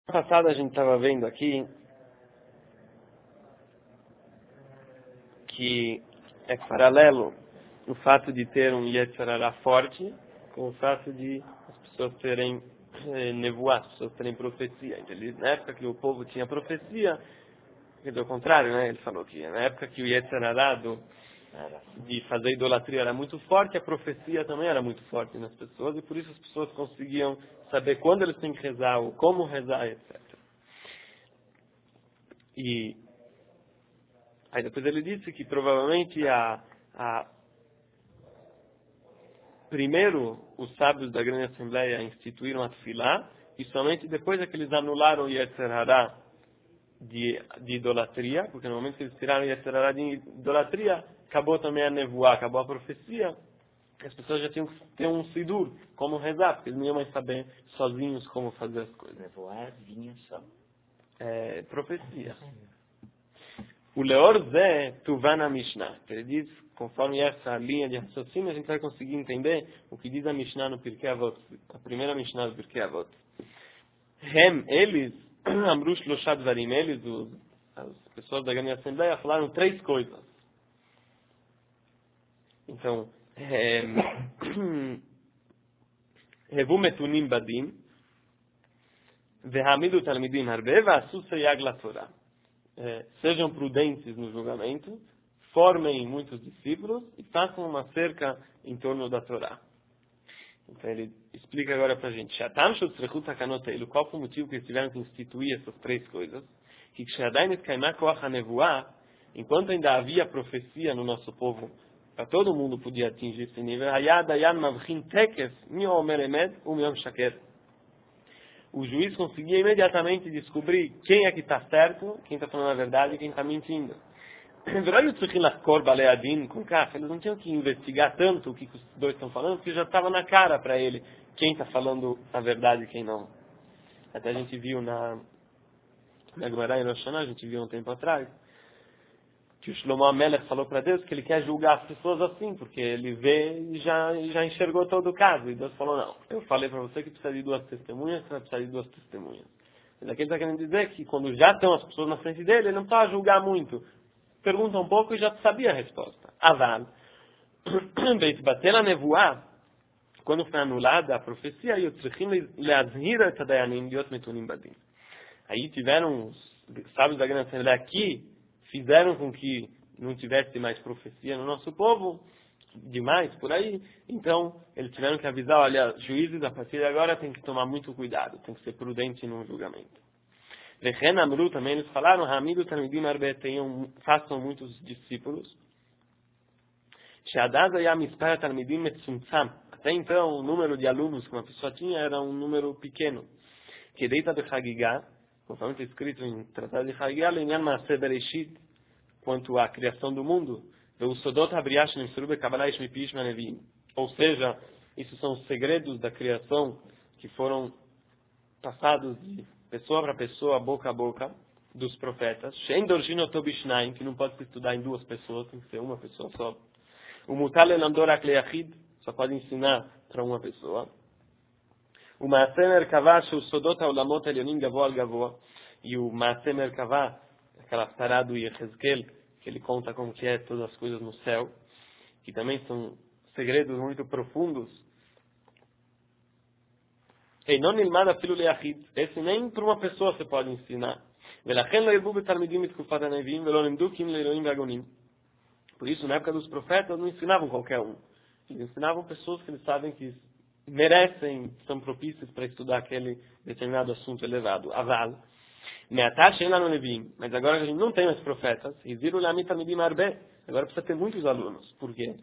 Passada a gente estava vendo aqui que é paralelo o fato de ter um Yetzer Hara forte com o fato de as pessoas terem nevoá, as pessoas terem profecia. Então, na época que o povo tinha profecia, ele ao contrário, né? Ele falou que na época que o Yetzer Hara de fazer idolatria era muito forte, a profecia também era muito forte nas pessoas, e por isso as pessoas conseguiam saber quando eles têm que rezar, ou como rezar, etc. E aí depois ele disse que provavelmente primeiro os sábios da Grande Assembleia instituíram a Tefilá, e somente depois é que eles anularam o Yetzer Hara de idolatria, porque no momento que eles tiraram o Yetzer Hara de idolatria, acabou também a nevoá, acabou a profecia. As pessoas já tinham que ter um sidur, como rezar, porque eles não iam mais saber sozinhos como fazer as coisas. Nevoar vinha só. É profecia. O Leor Zé Tuvan a Mishnah. Ele diz, conforme essa linha de raciocínio, a gente vai conseguir entender o que diz a Mishnah no Pirkei Avot, a primeira Mishnah do Pirkei Avot. Eles, Amrush Loshad Varim, as pessoas da Grande Assembleia, falaram três coisas. Então, Revu Metunim Badim, Vehamidu Talmidim Harbe, Vasu Seyag LaTorah. Sejam prudentes no julgamento, formem muitos discípulos e façam uma cerca em torno da Torá. Então ele explica agora para a gente, qual foi o motivo que eles tiveram que instituir essas três coisas? Que enquanto ainda havia profecia no nosso povo, para todo mundo podia atingir esse nível, o juiz conseguia imediatamente descobrir quem é que está certo, quem está falando a verdade e quem está mentindo. Eles não tinham que investigar tanto o que os dois estão falando, porque já estava na cara para ele quem está falando a verdade e quem não. Até a gente viu na Gemara em Rosh Hashanah, a gente viu um tempo atrás, que o Shlomo HaMelech falou para Deus que ele quer julgar as pessoas assim, porque ele vê e já enxergou todo o caso. E Deus falou, não, eu falei para você que precisa de duas testemunhas, você vai precisar de duas testemunhas. Mas aqui ele está querendo dizer que quando já estão as pessoas na frente dele, ele não precisa julgar muito. Pergunta um pouco e já sabia a resposta. Aval. Bater na nevoá, quando foi anulada a profecia, aí tiveram os sábios da Grande Assembleia aqui, fizeram com que não tivesse mais profecia no nosso povo, demais por aí, então eles tiveram que avisar, olha, juízes, a partir de agora tem que tomar muito cuidado, tem que ser prudente no julgamento. Vechen Amru, também eles falaram, Hamidu Talmidim Arbe, façam muitos discípulos. Sheadaz Ayam Mispar Talmidim Metzumtzam, até então o número de alunos que uma pessoa tinha era um número pequeno. Que deita de Hagigah, conforme está escrito em Tratado de Hagigah, Lenyan Maaseh Bereshit, quanto à criação do mundo, ou seja, isso são os segredos da criação que foram passados de pessoa para pessoa, boca a boca, dos profetas, que não pode se estudar em duas pessoas, tem que ser uma pessoa só. O Mutal Elamdor Akleyachid, só pode ensinar para uma pessoa. O Maaseh Merkavah, o Sodot Haolamot Elyonim Gavoa al Gavoa, e o Maaseh Merkavah, aquela pará do Yehezkel, que ele conta como que é todas as coisas no céu, que também são segredos muito profundos. E não ilmada filho leachid, esse nem para uma pessoa você pode ensinar. Por isso, na época dos profetas, não ensinavam qualquer um. Eles ensinavam pessoas que eles sabem que merecem, são propícias para estudar aquele determinado assunto elevado. Aval. Mas agora que a gente não tem mais profetas, agora precisa ter muitos alunos. Por quê?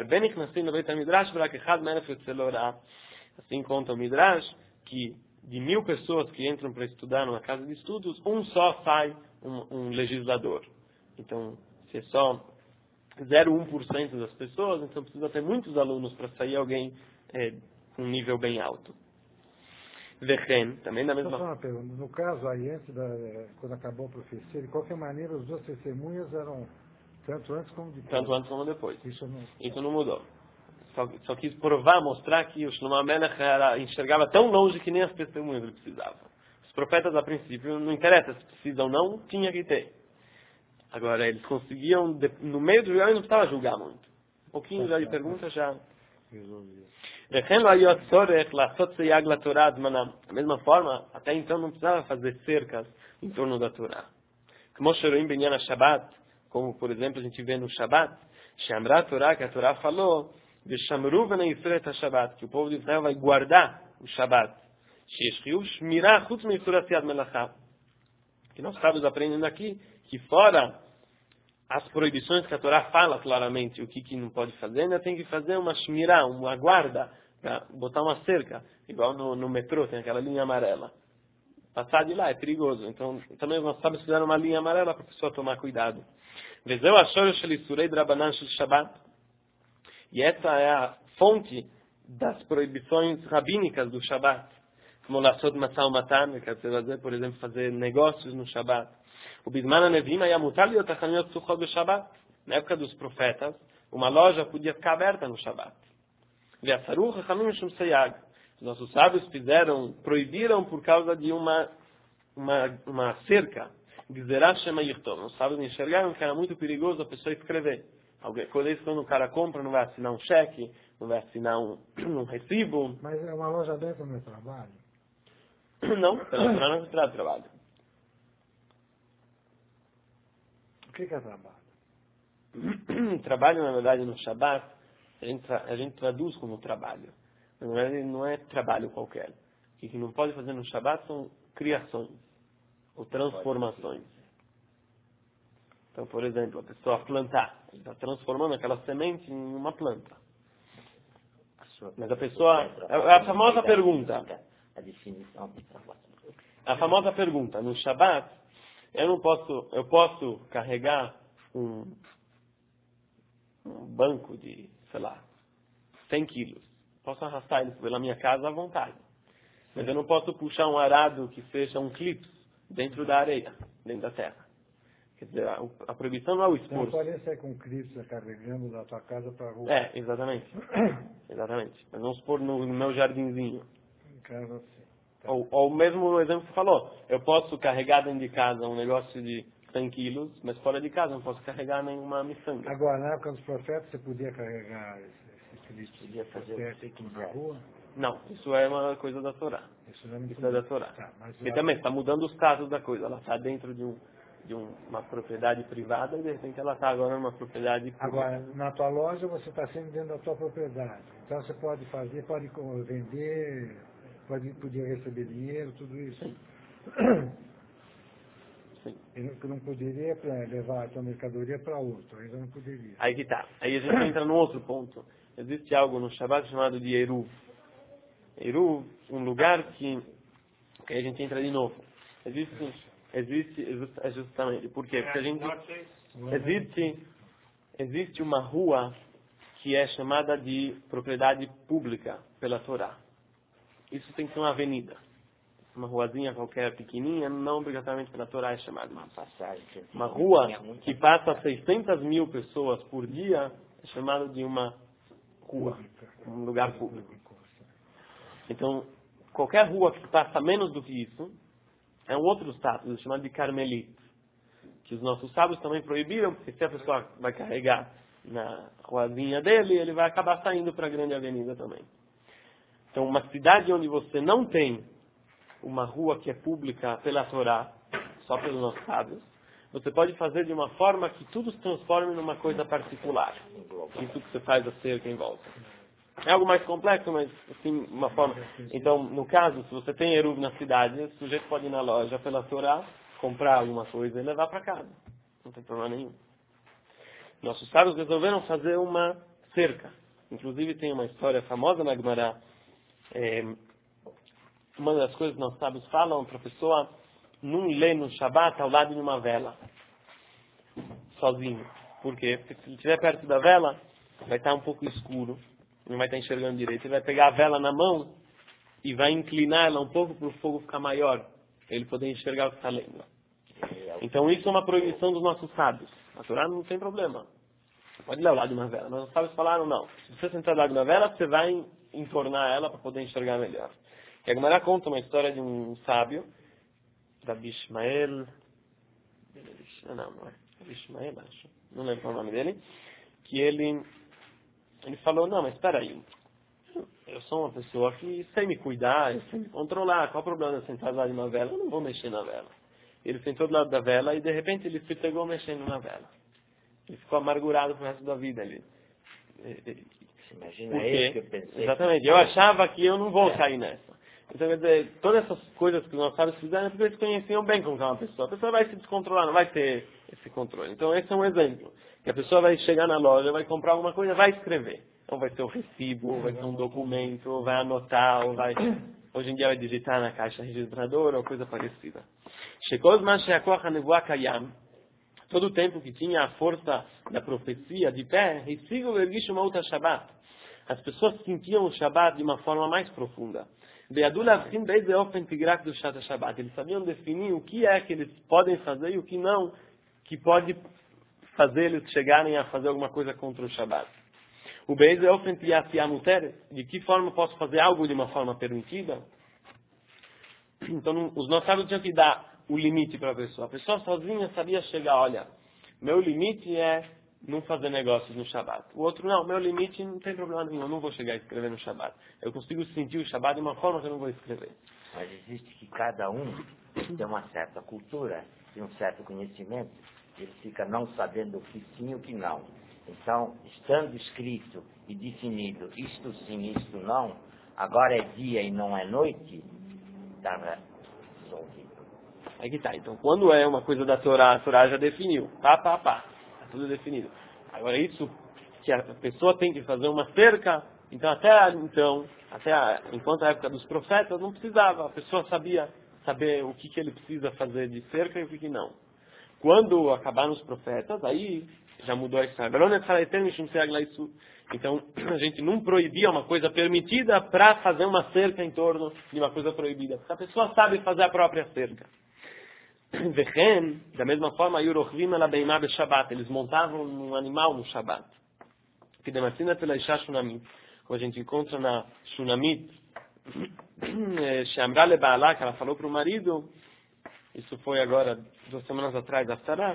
Assim conta o Midrash, que de 1000 pessoas que entram para estudar numa casa de estudos, um só sai um legislador. Então, se é só 0,1% das pessoas, então precisa ter muitos alunos para sair alguém com um nível bem alto. Vechen, também da mesma forma. No caso aí, quando acabou a profecia, de qualquer maneira, as duas testemunhas eram tanto antes como depois. Tanto antes como depois. Isso não mudou. Só quis provar, mostrar que o Shlomo HaMelech enxergava tão longe que nem as testemunhas ele precisava. profetas, a princípio, não interessa se precisa ou não, tinha que ter. Agora, eles conseguiam, no meio do julgamento, não precisava julgar muito. Um pouquinho já de pergunta já Resolvido. Da mesma forma, até então não precisava fazer cercas em torno da Torá. Como, por exemplo, a gente vê no Shabat, Shamra Torá, que a Torá falou, que o povo de Israel vai guardar o Shabat. Que nós sábios aprendendo aqui que fora as proibições que a Torá fala claramente o que não pode fazer, ainda tem que fazer uma shmirá, uma guarda, para botar uma cerca, igual no metrô, tem aquela linha amarela. Passar de lá é perigoso. Então, também nós sábios fizeram uma linha amarela para a pessoa tomar cuidado. E essa é a fonte das proibições rabínicas do Shabat. Como Lassod Masal Matan, quer dizer, por exemplo, fazer negócios no Shabat. O Bismana Nevima e a Mutar e o Tachanot Suchot do Shabat. Na época dos profetas, uma loja podia ficar aberta no Shabat. Os nossos sábios proibiram por causa de uma cerca. Os sábios enxergaram que era muito perigoso a pessoa escrever. Quando o cara compra, não vai assinar um cheque, não vai assinar um recibo. Mas é uma loja aberta no meu trabalho? Não, pela Torá não se trata de trabalho. O que é trabalho? Trabalho, na verdade, no Shabat, a gente traduz como trabalho. Na verdade, não é trabalho qualquer. O que não pode fazer no Shabat são criações ou transformações. Então, por exemplo, a pessoa plantar, ele está transformando aquela semente em uma planta. Mas a pessoa... A famosa pergunta. A definição de trabalho. A famosa pergunta. No Shabat, eu posso carregar um banco de, sei lá, 100 quilos. Posso arrastar ele pela minha casa à vontade. Mas eu não posso puxar um arado que seja um clipe dentro da areia, dentro da terra. Quer dizer, a proibição não é o esforço. Não pode ser com clipe carregando da tua casa para a rua. É, exatamente. Exatamente. Mas vamos supor no meu jardinzinho. Em casa, sim. Tá. Ou mesmo no exemplo que você falou. Eu posso carregar dentro de casa um negócio de 100 quilos, mas fora de casa não posso carregar nenhuma miçanga. Agora, na época dos profetas, você podia carregar esse clipe Podia fazer o que você na quiser. rua? Não, isso é uma coisa da Torá. Isso não Isso é da Torá. Tá, mas Porque também está mudando o status da coisa. Ela está dentro de uma propriedade privada e de repente ela está agora numa propriedade pública. Agora, na tua loja você está sempre dentro da tua propriedade. Então você pode fazer, pode vender, podia receber dinheiro, tudo isso. Sim. Sim. E não poderia levar a tua mercadoria para outro, ainda não poderia. Aí que tá. Aí a gente entra num outro ponto. Existe algo no Shabbat chamado de Eruv. Eruv, um lugar que a gente entra de novo. Existe justamente. Por quê? Porque a gente existe uma rua que é chamada de propriedade pública pela Torá. Isso tem que ser uma avenida. Uma ruazinha qualquer pequenininha, não obrigatoriamente pela Torá é chamada. Uma passagem. Uma rua que passa 600 mil pessoas por dia é chamada de uma rua, um lugar público. Então, qualquer rua que passa menos do que isso é um outro status, chamado de carmelita, que os nossos sábios também proibiram, porque se a pessoa vai carregar na ruazinha dele, ele vai acabar saindo para a grande avenida também. Então, uma cidade onde você não tem uma rua que é pública pela Torá, só pelos nossos sábios, você pode fazer de uma forma que tudo se transforme numa coisa particular. Isso que você faz a cerca em volta. É algo mais complexo, mas assim, uma forma. Então, no caso, se você tem Eruv na cidade, o sujeito pode ir na loja pela Torá, comprar alguma coisa e levar para casa. Não tem problema nenhum. Nossos sábios resolveram fazer uma cerca. Inclusive tem uma história famosa na Gemara. Uma das coisas que nossos sábios falam para a pessoa não ler no Shabat ao lado de uma vela. Sozinho. Por quê? Porque se ele estiver perto da vela, vai estar um pouco escuro. Não vai estar enxergando direito. Ele vai pegar a vela na mão e vai inclinar ela um pouco para o fogo ficar maior. Para ele poder enxergar o que está lendo. Então isso é uma proibição dos nossos sábios. A Torá não tem problema. Pode ler ao lado de uma vela. Mas os sábios falaram, não. Se você sentar ao lado de uma vela, você vai entornar ela para poder enxergar melhor. E a Gemara conta uma história de um sábio Rabi Ishmael, não é Rabi Ishmael, acho, não lembro o nome dele, que ele falou, não, mas espera aí, eu sou uma pessoa que sei me cuidar, eu sei me controlar, qual o problema de sentar lá de uma vela? Eu não vou mexer na vela. Ele sentou do lado da vela e de repente ele se pegou mexendo na vela. Ele ficou amargurado pro resto da vida. Imagina isso que eu pensei. Exatamente, eu achava que eu não vou cair nessa. Então, quer dizer, todas essas coisas que os nossos sábios fizeram é porque eles conheciam bem como é uma pessoa. A pessoa vai se descontrolar, não vai ter esse controle. Então, esse é um exemplo. Que a pessoa vai chegar na loja, vai comprar alguma coisa, vai escrever. Então, vai ser o recibo, ou vai ser um documento, ou vai anotar, ou vai... Hoje em dia vai digitar na caixa registradora, ou coisa parecida. Todo o tempo que tinha a força da profecia de pé, as pessoas sentiam o Shabbat de uma forma mais profunda. Eles sabiam definir o que é que eles podem fazer e o que não, que pode fazer eles chegarem a fazer alguma coisa contra o Shabbat. De que forma posso fazer algo de uma forma permitida? Então, os nossos sábios tinham que dar o limite para a pessoa. A pessoa sozinha sabia chegar, olha, meu limite é não fazer negócios no Shabbat. O outro, não, meu limite não tem problema nenhum, eu não vou chegar a escrever no Shabbat. Eu consigo sentir o Shabbat de uma forma que eu não vou escrever. Mas existe que cada um tem uma certa cultura, tem um certo conhecimento, ele fica não sabendo o que sim e o que não. Então, estando escrito e definido, isto sim, isto não, agora é dia e não é noite, estava resolvido. Aí que tá. Então, quando é uma coisa da Torá, a Torá já definiu. Tá tudo definido. Agora, isso que a pessoa tem que fazer uma cerca, então, enquanto a época dos profetas, não precisava. A pessoa sabia saber o que ele precisa fazer de cerca e o que não. Quando acabaram os profetas, aí já mudou a história. Então, a gente não proibia uma coisa permitida para fazer uma cerca em torno de uma coisa proibida. Porque a pessoa sabe fazer a própria cerca. Da mesma forma, eles montavam um animal no Shabbat. Que demacina pela Isha Shunamit. Como a gente encontra na Shunamit, Shamra le Baalá, que ela falou para o marido, isso foi agora, 2 semanas atrás, Aftará,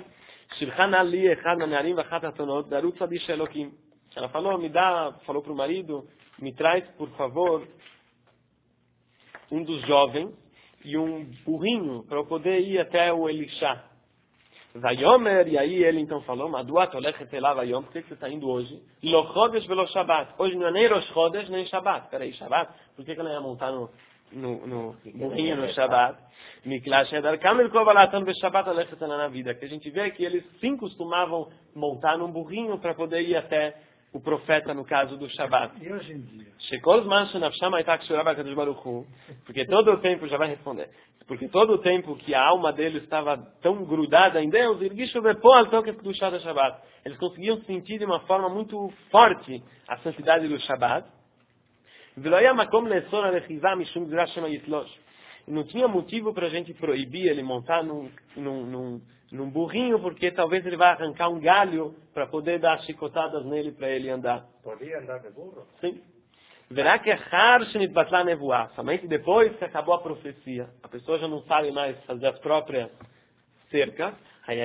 ela falou para o marido, me traz, por favor, um dos jovens e um burrinho para eu poder ir até o Elisha. Vayomer, e aí ele então falou, Maduat olechet elav hayom, por que você está indo hoje? Lo chodesh velo Shabbat. Hoje não é nem Rosh Chodesh, nem Shabbat. Peraí, Shabbat? Por que ela ia montar no burrinho no Shabbat? Miklash edar kamil kovalatan be Shabbat olechet na vida. Que a gente vê que eles sim costumavam montar num burrinho para poder ir até o profeta no caso do Shabbat. E hoje em dia? Porque todo o tempo, já vai responder, porque todo o tempo que a alma deles estava tão grudada em Deus, eles conseguiam sentir de uma forma muito forte a santidade do Shabbat. E não tinha motivo para a gente proibir ele montar num burrinho, porque talvez ele vai arrancar um galho para poder dar chicotadas nele para ele andar. Podia andar de burro? Sim. Verá que é nevoar. Somente depois que acabou a profecia, a pessoa já não sabe mais fazer as próprias cercas.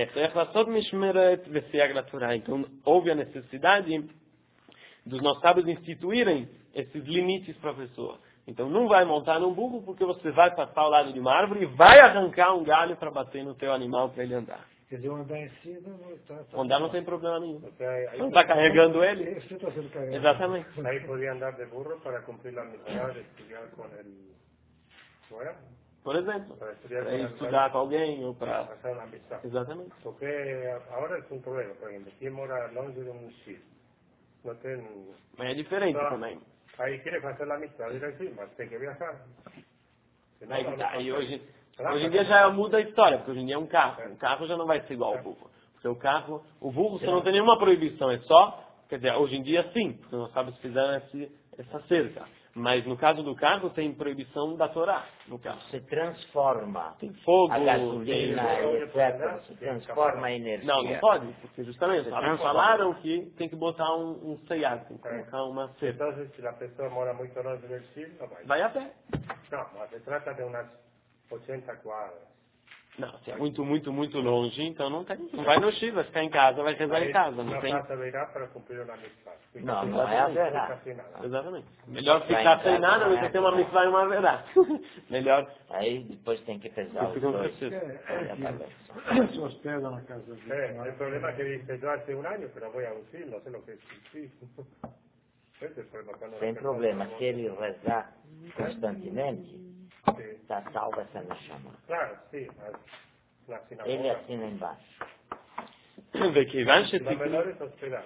Então houve a necessidade dos nossos sábios instituírem esses limites para a pessoa. Então não vai montar num burro porque você vai passar ao lado de uma árvore e vai arrancar um galho para bater no teu animal para ele andar. Quer dizer, andar em cima... Andar não tem problema nenhum. Aí não está carregando ele? Você está sendo carregado. Exatamente. Aí podia andar de burro para cumprir a missão de estudar com ele. Não era? Por exemplo, Para para estudar com alguém ou para... passar uma missão. Exatamente. Porque agora é um problema, por exemplo, quem mora longe de um sítio, não tem... Mas é diferente também. Aí quer fazer a missão, diz assim, mas tem que viajar. Senão, Aí hoje em dia já muda a história, porque hoje em dia é um carro. O carro já não vai ser igual ao burro. Porque o burro você não tem nenhuma proibição, é só, quer dizer, hoje em dia sim, porque nós sábios fizeram essa cerca. Mas no caso do carro tem proibição da Torá, no carro. Se transforma. Tem fogo, a gasolina, etc. Se transforma a energia. Não pode, porque justamente eles falaram que tem que botar um seiar, tem que colocar uma cerca. Então, se a pessoa mora muito longe do sítio, não vai. Vai a pé. Não, mas se trata de umas 80 quadras. Não, se é muito, muito, muito longe, então não vai no Shiva, vai ficar em casa, vai rezar em casa. Não tem... para cumprir uma mitzvah. Não é haverá. Exatamente. Melhor ficar sem nada do que ter uma mitzvah e uma haverá. Melhor. Aí depois tem que pesar os dois. Se hospeda na casa dele. El problema es que dice, yo hace un año que no voy a UCI, no sé lo que es UCI. Ese es el problema. Sem problema, se ele rezar constantemente, está salva essa neshama. Claro, sí. La sinagoga. Ele assina embaixo. וכיוון Lo שתיקנו... mejor es hospedar.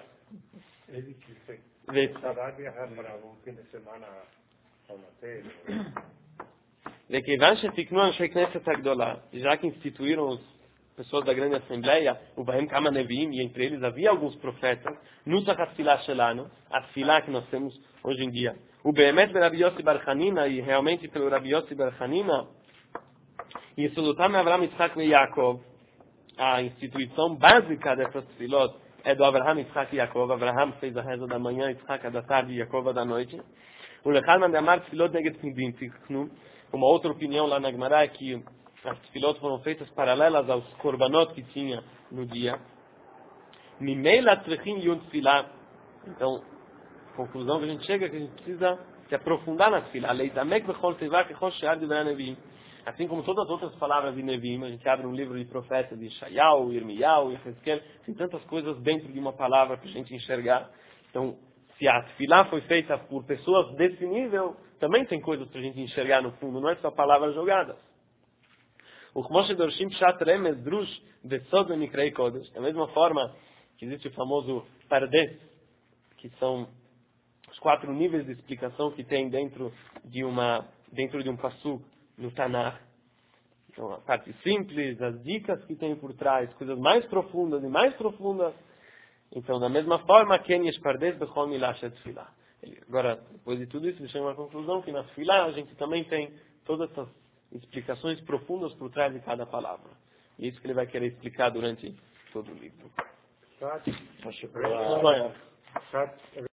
Saber viajar para un fin de semana a un hotel. וכיוון שתיקנו אנשי כנסת הגדולה, já que instituíram as pessoas da grande assembleia, ובהם כמה נביאים, e entre eles havia alguns profetas, נוסח התפילה שלנו, a tefilá que nós temos hoje em dia, ובאמת ברבי יוסי בר חנינא, e realmente pelo Rabi Yossi bar Hanina, יסודותם מאברהם יצחק ויעקב, a instituição básica dessas tefilot é do Abraham, Yitzhak e Yaakov. Abraham fez a reza da manhã, Yitzhak a da tarde e Yaakov a da noite. O Lechalman de Amar tefilot neged Sidim Tiknu. Uma outra opinião lá na Gemara é que as tefilot foram feitas paralelas aos korbanot que tinha no dia. Mimeila tzrechim yun tefilá. Então, a conclusão que a gente chega é que a gente precisa se aprofundar na tefilá. Leidamek bechol tevá kechol she'ar divrei Neviim. Assim como todas as outras palavras de Neviim, a gente abre um livro de profetas de Ishaiah, Irmiyahu, Yehezkel, tem tantas coisas dentro de uma palavra para a gente enxergar. Então, se a tefilá foi feita por pessoas desse nível, também tem coisas para a gente enxergar no fundo, não é só palavras jogadas. O Chmoshe Dorshim Pshat Remez Drush Vesod Mikrei Kodesh, da mesma forma que existe o famoso Pardes, que são os 4 níveis de explicação que tem dentro de um pasuk no Tanakh. Então, a parte simples, as dicas que tem por trás, coisas mais profundas e mais profundas. Então, da mesma forma, Ken Yesh Pardes Bechol Milah Shel Tefillah. Agora, depois de tudo isso, ele chega a uma conclusão que na Tefillah a gente também tem todas essas explicações profundas por trás de cada palavra. E é isso que ele vai querer explicar durante todo o livro.